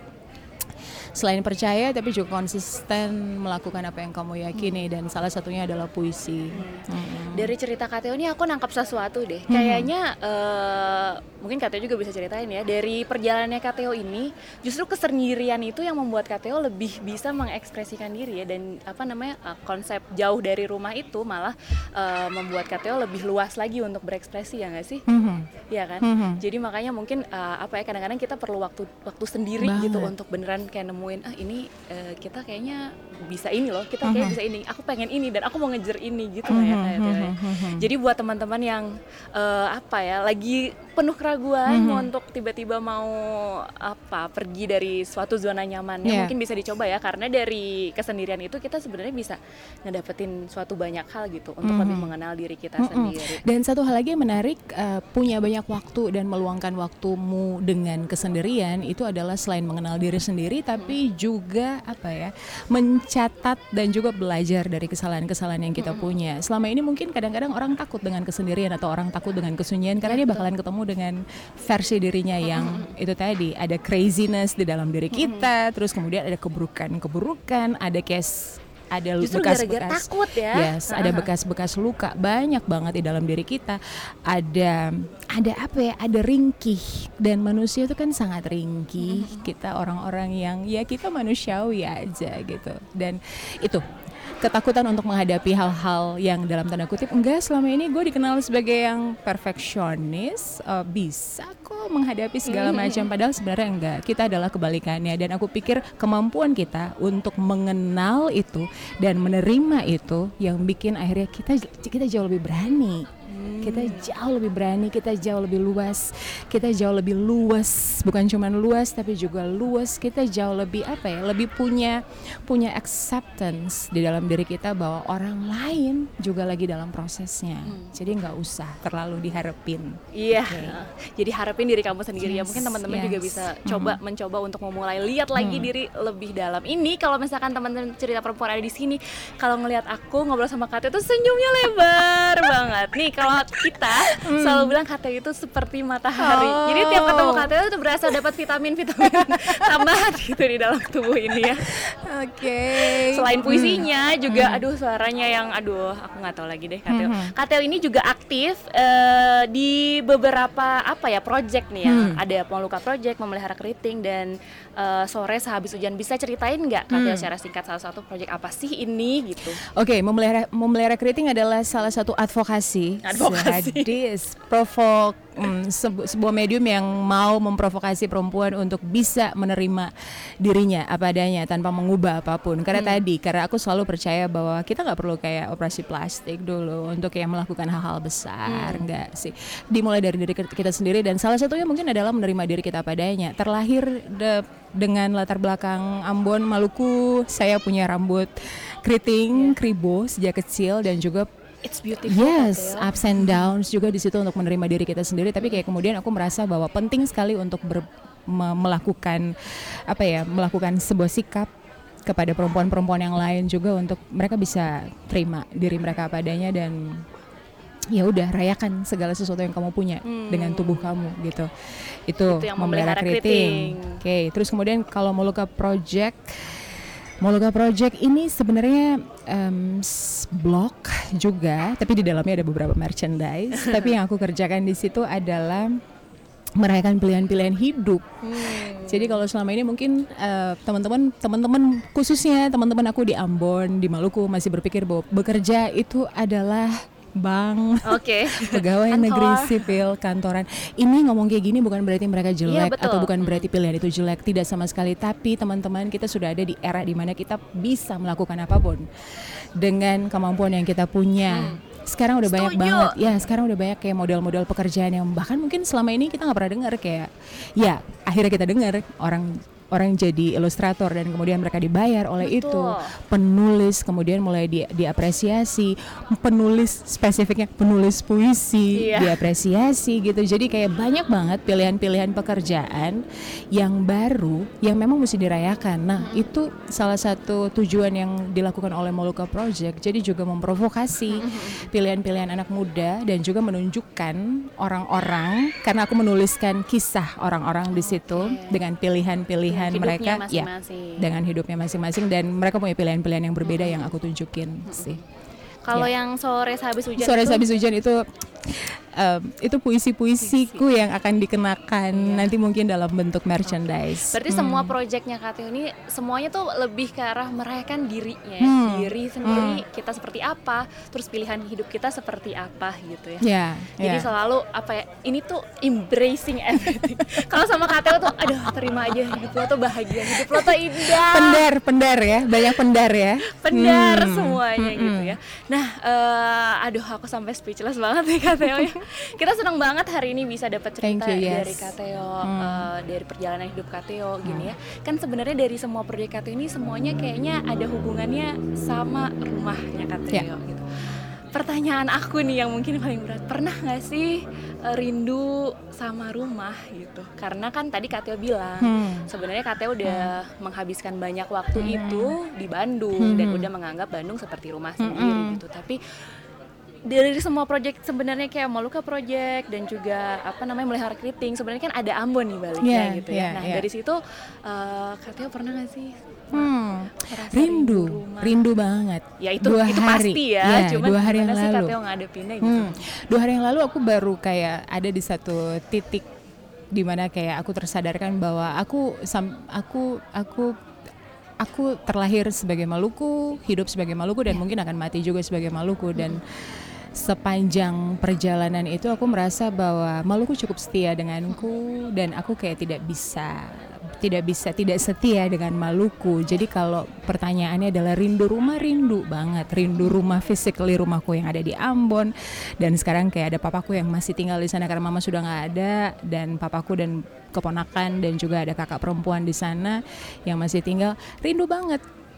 selain percaya tapi juga konsisten melakukan apa yang kamu yakini, dan salah satunya adalah puisi. Mm-mm. Dari cerita Kak Theo ini aku nangkap sesuatu deh. Kayaknya eh, mungkin Kak Theo juga bisa ceritain ya. Dari perjalanannya Kak Theo ini, justru kesendirian itu yang membuat Kak Theo lebih bisa mengekspresikan diri ya. Dan apa namanya eh, konsep jauh dari rumah itu malah eh, membuat Kak Theo lebih luas lagi untuk berekspresi, ya nggak sih? Mhm. Iya kan? Mhm. Jadi makanya mungkin eh, apa ya, kadang-kadang kita perlu waktu waktu sendiri Banget. gitu untuk beneran kayak nemuin ah ini eh, kita kayaknya bisa ini loh, kita kayak bisa ini, aku pengen ini dan aku mau ngejar ini gitu lah ya kayak Theo ya. Jadi buat teman-teman yang eh, apa ya lagi penuh keraguan mau untuk tiba-tiba mau apa pergi dari suatu zona nyamannya, Yeah. mungkin bisa dicoba ya, karena dari kesendirian itu kita sebenarnya bisa ngedapetin suatu banyak hal gitu untuk lebih mengenal diri kita Mm-mm. sendiri. Dan satu hal lagi yang menarik, uh, punya banyak waktu dan meluangkan waktumu dengan kesendirian itu adalah selain mengenal diri sendiri, tapi juga apa ya, mencatat dan juga belajar dari kesalahan-kesalahan yang kita punya. Selama ini mungkin kadang-kadang orang takut dengan kesendirian atau orang takut dengan kesunyian karena dia bakalan ketemu dengan versi dirinya yang itu tadi, ada craziness di dalam diri kita, terus kemudian ada keburukan-keburukan, ada case ada Justru bekas-bekas gara-gara takut ya. yes, ada Aha. bekas-bekas luka banyak banget di dalam diri kita. Ada ada apa ya? Ada ringkih, dan manusia itu kan sangat ringkih. Kita orang-orang yang ya kita manusiawi aja gitu. Dan itu ketakutan untuk menghadapi hal-hal yang dalam tanda kutip enggak, selama ini gue dikenal sebagai yang perfeksionis, uh, bisa kok menghadapi segala macam, padahal sebenarnya enggak. Kita adalah kebalikannya, dan aku pikir kemampuan kita untuk mengenal itu dan menerima itu yang bikin akhirnya kita kita jauh lebih berani. Kita jauh lebih berani, kita jauh lebih luas, kita jauh lebih luas, bukan cuma luas tapi juga luas. Kita jauh lebih apa ya, lebih punya punya acceptance di dalam diri kita bahwa orang lain juga lagi dalam prosesnya. Jadi nggak usah terlalu diharapin. Iya, Oke. jadi harapin diri kamu sendiri ya. Yes, Mungkin teman-teman juga yes. bisa coba mencoba untuk memulai lihat lagi diri lebih dalam. Ini kalau misalkan teman-teman cerita perempuan ada di sini, kalau ngelihat aku ngobrol sama Kate itu senyumnya lebar banget. Nih kalau kita selalu bilang Kate itu seperti matahari. Oh. Jadi tiap ketemu Kate itu berasa dapat vitamin-vitamin tambahan gitu di dalam tubuh ini ya. Oke. Selain puisinya juga aduh suaranya yang aduh aku nggak tahu lagi deh Kateo. Kateo ini juga aktif eh, di beberapa apa ya project nih ya. Ada Pemaluka Project, Memelihara Keriting, dan eh, Sore Sehabis Hujan. Bisa ceritain nggak Kateo secara singkat salah satu project apa sih ini gitu? Oke, memelihara memelihara keriting adalah salah satu advokasi, Advokasi. sadis, provok, mm, sebu- sebuah medium yang mau memprovokasi perempuan untuk bisa menerima dirinya apa adanya tanpa mengubah apapun. Karena tadi, karena aku selalu percaya bahwa kita nggak perlu kayak operasi plastik dulu untuk yang melakukan hal-hal besar, enggak sih. Dimulai dari diri kita sendiri, dan salah satunya mungkin adalah menerima diri kita apa adanya. Terlahir de- dengan latar belakang Ambon, Maluku, saya punya rambut keriting, kribo sejak kecil, dan juga It's beautiful. yes, Kateo. ups and downs juga di situ untuk menerima diri kita sendiri. Tapi kayak kemudian aku merasa bahwa penting sekali untuk ber- me- melakukan apa ya, melakukan sebuah sikap kepada perempuan-perempuan yang lain juga untuk mereka bisa terima diri mereka apa adanya, dan ya udah rayakan segala sesuatu yang kamu punya dengan tubuh kamu gitu. Itu, Itu yang memelihara memelihara keriting. keriting. Oke, terus kemudian kalau Molucca Project, Molucca Project ini sebenarnya em, s- blog juga, tapi di dalamnya ada beberapa merchandise. Tapi yang aku kerjakan di situ adalah merayakan pilihan-pilihan hidup. Jadi kalau selama ini mungkin eh, teman-teman teman-teman khususnya teman-teman aku di Ambon, di Maluku masih berpikir bahwa bekerja itu adalah bank, Oke. pegawai negeri Kantor. sipil, kantoran. Ini ngomong kayak gini bukan berarti mereka jelek, Iya, betul. atau bukan berarti pilihan itu jelek, tidak sama sekali. Tapi teman-teman, kita sudah ada di era di mana kita bisa melakukan apapun dengan kemampuan yang kita punya. Sekarang udah banyak Setuju. banget, ya sekarang udah banyak kayak model-model pekerjaan yang bahkan mungkin selama ini kita nggak pernah dengar, kayak ya akhirnya kita dengar orang orang jadi ilustrator dan kemudian mereka dibayar oleh Betul. itu, penulis kemudian mulai di, diapresiasi, penulis spesifiknya penulis puisi Iya. diapresiasi gitu. Jadi kayak banyak banget pilihan-pilihan pekerjaan yang baru yang memang mesti dirayakan. Nah, itu salah satu tujuan yang dilakukan oleh Molucca Project. Jadi juga memprovokasi pilihan-pilihan anak muda dan juga menunjukkan orang-orang, karena aku menuliskan kisah orang-orang di situ dengan pilihan-pilihan Hidupnya mereka ya masing-masing. dengan hidupnya masing-masing, dan mereka punya pilihan-pilihan yang berbeda yang aku tunjukin sih. Kalau Ya. yang sore sehabis hujan Sore itu, habis hujan itu um, itu puisi-puisiku yang akan dikenakan nanti mungkin dalam bentuk merchandise. berarti semua proyeknya Kak Teo ini semuanya tuh lebih ke arah merayakan dirinya, ya. Hmm. Diri sendiri, kita seperti apa, terus pilihan hidup kita seperti apa gitu ya. Ya, Jadi ya. selalu apa ya, ini tuh embracing everything. Kalau sama Kak Teo tuh, aduh terima aja hidup lo tuh bahagia, hidup lo tuh indah. pendar, pendar ya, banyak pendar ya. Pendar Hmm. semuanya gitu ya. Nah, eh, aduh aku sampai speechless banget nih Kak Teo ya. Kita senang banget hari ini bisa dapat cerita Thank you, yes. dari Kak Teo, eh, dari perjalanan hidup Kak Teo gini ya. Kan sebenarnya dari semua proyek Kak Teo ini semuanya kayaknya ada hubungannya sama rumahnya Kak Teo Ya. gitu. Pertanyaan aku nih yang mungkin paling berat, pernah nggak sih eh, rindu sama rumah gitu? Karena kan tadi Kak Teo bilang Hmm. sebenarnya Kak Teo udah menghabiskan banyak waktu itu di Bandung dan udah menganggap Bandung seperti rumah sendiri gitu. Tapi dari semua proyek sebenarnya kayak Molucca Project dan juga apa namanya Melihara Keriting, sebenarnya kan ada Ambon nih baliknya Yeah, gitu ya. yeah, Nah yeah. dari situ uh, Kak Teo pernah nggak sih Hmm. merasa Rindu, rumah? rindu banget. Ya itu dua itu hari. pasti ya. Ya, Cuman dua hari yang gimana sih Kak lalu. Teo ngadepinnya gitu? Hmm. Dua hari yang lalu aku baru kayak ada di satu titik di mana kayak aku tersadarkan bahwa aku sam- aku aku aku terlahir sebagai Maluku, hidup sebagai Maluku dan mungkin akan mati juga sebagai Maluku, dan sepanjang perjalanan itu aku merasa bahwa Maluku cukup setia denganku dan aku kayak tidak bisa tidak bisa tidak setia dengan Maluku. Jadi kalau pertanyaannya adalah rindu rumah, rindu banget, rindu rumah physically, rumahku yang ada di Ambon, dan sekarang kayak ada papaku yang masih tinggal di sana karena mama sudah nggak ada, dan papaku dan keponakan dan juga ada kakak perempuan di sana yang masih tinggal. Rindu banget,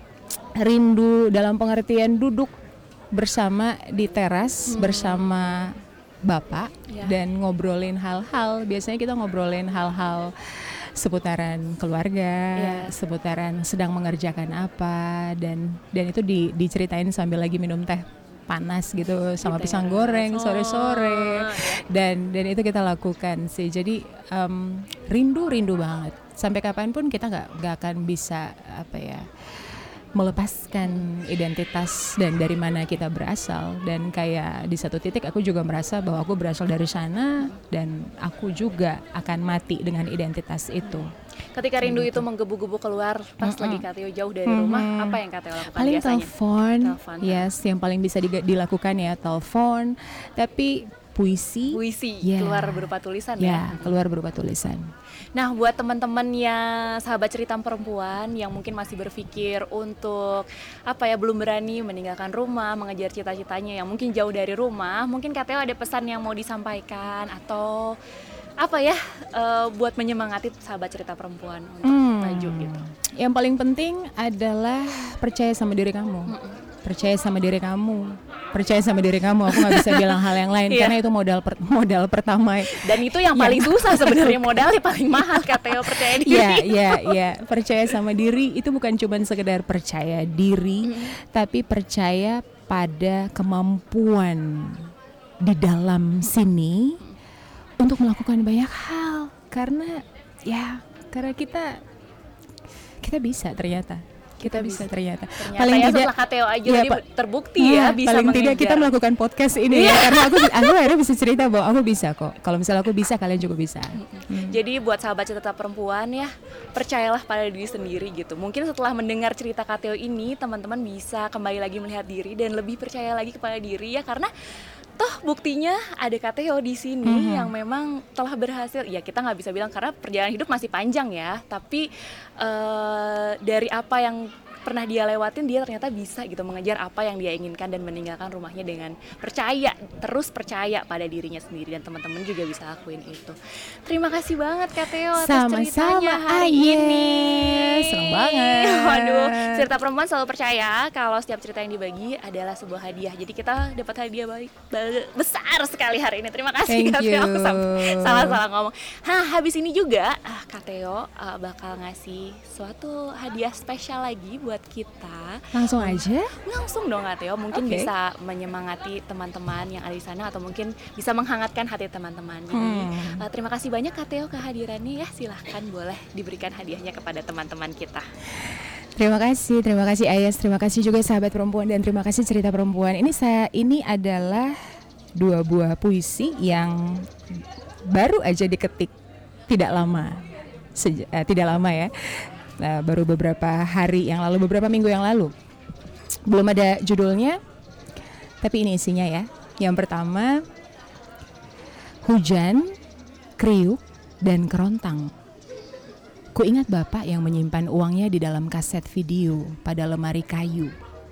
rindu dalam pengertian duduk bersama di teras bersama bapak Ya. dan ngobrolin hal-hal. Biasanya kita ngobrolin hal-hal seputaran keluarga, Ya. seputaran sedang mengerjakan apa, dan dan itu di, diceritain sambil lagi minum teh panas gitu sama Di pisang teras. goreng Oh, sore-sore, ya. dan dan itu kita lakukan sih. Jadi em, rindu rindu banget. Sampai kapanpun kita nggak nggak akan bisa apa ya melepaskan identitas dan dari mana kita berasal. Dan kayak di satu titik aku juga merasa bahwa aku berasal dari sana dan aku juga akan mati dengan identitas itu. Ketika rindu itu menggebu-gebu keluar pas lagi Kak Teo jauh dari rumah, apa yang Kak Teo lakukan Paling biasanya? telepon, Telepon. yes, yang paling bisa diga- dilakukan ya telepon. Tapi puisi, Puisi Ya. keluar berupa tulisan ya ya. keluar berupa tulisan. Nah, buat teman-teman yang sahabat cerita perempuan yang mungkin masih berpikir untuk apa ya belum berani meninggalkan rumah, mengejar cita-citanya yang mungkin jauh dari rumah, mungkin Kak Teo ada pesan yang mau disampaikan atau apa ya eh, buat menyemangati sahabat cerita perempuan untuk Hmm. maju gitu. Yang paling penting adalah percaya sama diri kamu. Percaya sama diri kamu. Percaya sama diri kamu. Aku nggak bisa bilang hal yang lain Iya. karena itu modal per- modal pertama. Dan itu yang paling susah sebenarnya, modalnya paling mahal Kak Teo, percaya diri. Iya, iya, iya. Percaya sama diri itu bukan cuma sekedar percaya diri, tapi percaya pada kemampuan di dalam sini untuk melakukan banyak hal. Karena ya, karena kita kita bisa ternyata. Kita, Kita bisa bisa. ternyata. Ternyata Paling ya tidak setelah Kak Teo aja Iya, tadi Pak. terbukti Nah, ya bisa paling tidak kita mengejar. melakukan podcast ini ya karena aku aku akhirnya bisa cerita bahwa aku bisa kok. Kalau misalnya aku bisa, kalian juga bisa. Hmm. Jadi buat sahabat cerita perempuan ya, percayalah pada diri sendiri gitu. Mungkin setelah mendengar cerita Kak Teo ini, teman-teman bisa kembali lagi melihat diri dan lebih percaya lagi kepada diri ya, karena toh buktinya ada Kak Teo di sini yang memang telah berhasil. Ya kita nggak bisa bilang karena perjalanan hidup masih panjang ya, tapi eh, dari apa yang pernah dia lewatin, dia ternyata bisa gitu mengejar apa yang dia inginkan dan meninggalkan rumahnya dengan percaya, terus percaya pada dirinya sendiri, dan teman-teman juga bisa lakuin itu. Terima kasih banget Kak Theo atas Sama-sama, ceritanya hari Ayes. ini. Seneng banget. Waduh, cerita perempuan selalu percaya kalau setiap cerita yang dibagi adalah sebuah hadiah. Jadi kita dapat hadiah baik besar sekali hari ini. Terima kasih Thank Kak Theo. you. Aku salah-salah ngomong. Hah, habis ini juga ah, Kak Theo uh, bakal ngasih suatu hadiah spesial lagi buat kita. Langsung aja. Langsung dong Kak Theo, mungkin Okay. bisa menyemangati teman-teman yang ada di sana atau mungkin bisa menghangatkan hati teman-teman. Jadi Hmm. uh, terima kasih banyak Kak Theo kehadirannya ya. Silahkan boleh diberikan hadiahnya kepada teman-teman kita. Terima kasih, terima kasih Ayas, terima kasih juga sahabat perempuan, dan terima kasih cerita perempuan. Ini saya ini adalah dua buah puisi yang baru aja diketik, tidak lama, Seja, eh, tidak lama ya, nah, baru beberapa hari yang lalu, beberapa minggu yang lalu. Belum ada judulnya, tapi ini isinya ya. Yang pertama, hujan, kriuk, dan kerontang. Ku ingat bapak yang menyimpan uangnya di dalam kaset video pada lemari kayu.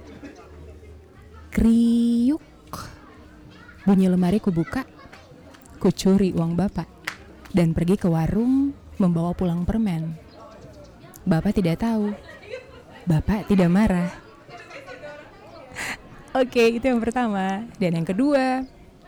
Kriuk. Bunyi lemari ku buka. Ku curi uang bapak dan pergi ke warung membawa pulang permen. Bapak tidak tahu. Bapak tidak marah. Oke, itu yang pertama. Dan yang kedua,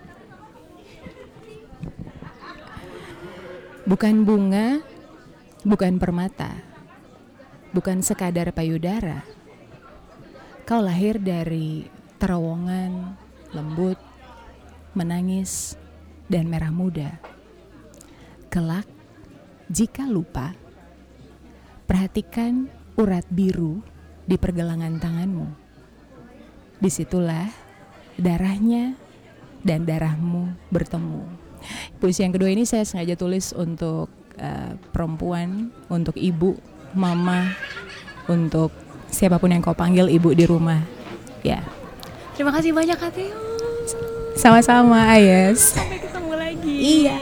bukan bunga, bukan permata, bukan sekadar payudara. Kau lahir dari terowongan, lembut, menangis, dan merah muda. Kelak, jika lupa, perhatikan urat biru di pergelangan tanganmu. Disitulah darahnya dan darahmu bertemu. Puisi yang kedua ini saya sengaja tulis untuk Uh, perempuan, untuk ibu, mama, untuk siapapun yang kau panggil ibu di rumah. Ya. Terima kasih banyak Kak Theo. Sama-sama Ayes. Sampai ketemu lagi. Iya.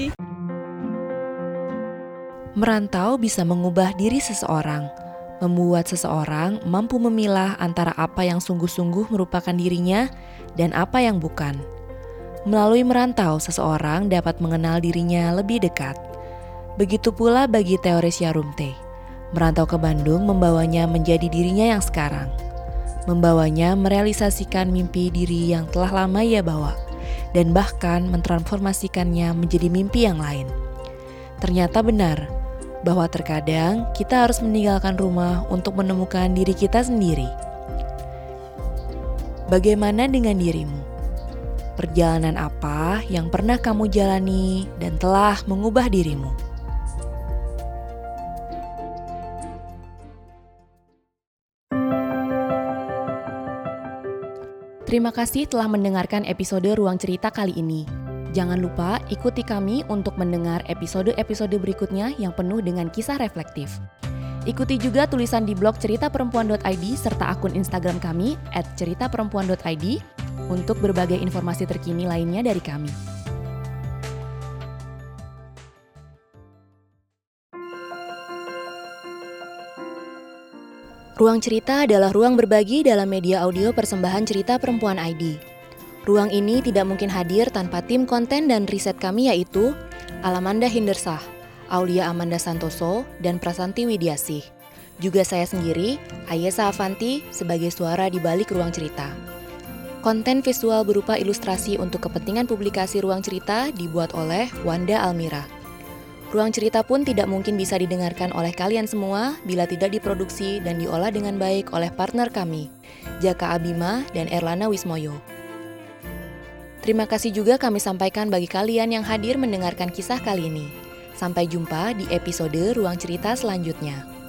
Merantau bisa mengubah diri seseorang, membuat seseorang mampu memilah antara apa yang sungguh-sungguh merupakan dirinya dan apa yang bukan. Melalui merantau, seseorang dapat mengenal dirinya lebih dekat. Begitu pula bagi Theoresia Rumte. Merantau ke Bandung membawanya menjadi dirinya yang sekarang. Membawanya merealisasikan mimpi diri yang telah lama ia bawa, dan bahkan mentransformasikannya menjadi mimpi yang lain. Ternyata benar, bahwa terkadang kita harus meninggalkan rumah untuk menemukan diri kita sendiri. Bagaimana dengan dirimu? Perjalanan apa yang pernah kamu jalani dan telah mengubah dirimu? Terima kasih telah mendengarkan episode Ruang Cerita kali ini. Jangan lupa ikuti kami untuk mendengar episode-episode berikutnya yang penuh dengan kisah reflektif. Ikuti juga tulisan di blog cerita perempuan dot i d serta akun Instagram kami at cerita perempuan dot i d untuk berbagai informasi terkini lainnya dari kami. Ruang Cerita adalah ruang berbagi dalam media audio persembahan Cerita Perempuan I D. Ruang ini tidak mungkin hadir tanpa tim konten dan riset kami, yaitu Alamanda Hindersah, Aulia Amanda Santoso, dan Prasanti Widiasih. Juga saya sendiri, Ayesa Avanti, sebagai suara di balik Ruang Cerita. Konten visual berupa ilustrasi untuk kepentingan publikasi Ruang Cerita dibuat oleh Wanda Almira. Ruang Cerita pun tidak mungkin bisa didengarkan oleh kalian semua bila tidak diproduksi dan diolah dengan baik oleh partner kami, Jaka Abima dan Erlana Wismoyo. Terima kasih juga kami sampaikan bagi kalian yang hadir mendengarkan kisah kali ini. Sampai jumpa di episode Ruang Cerita selanjutnya.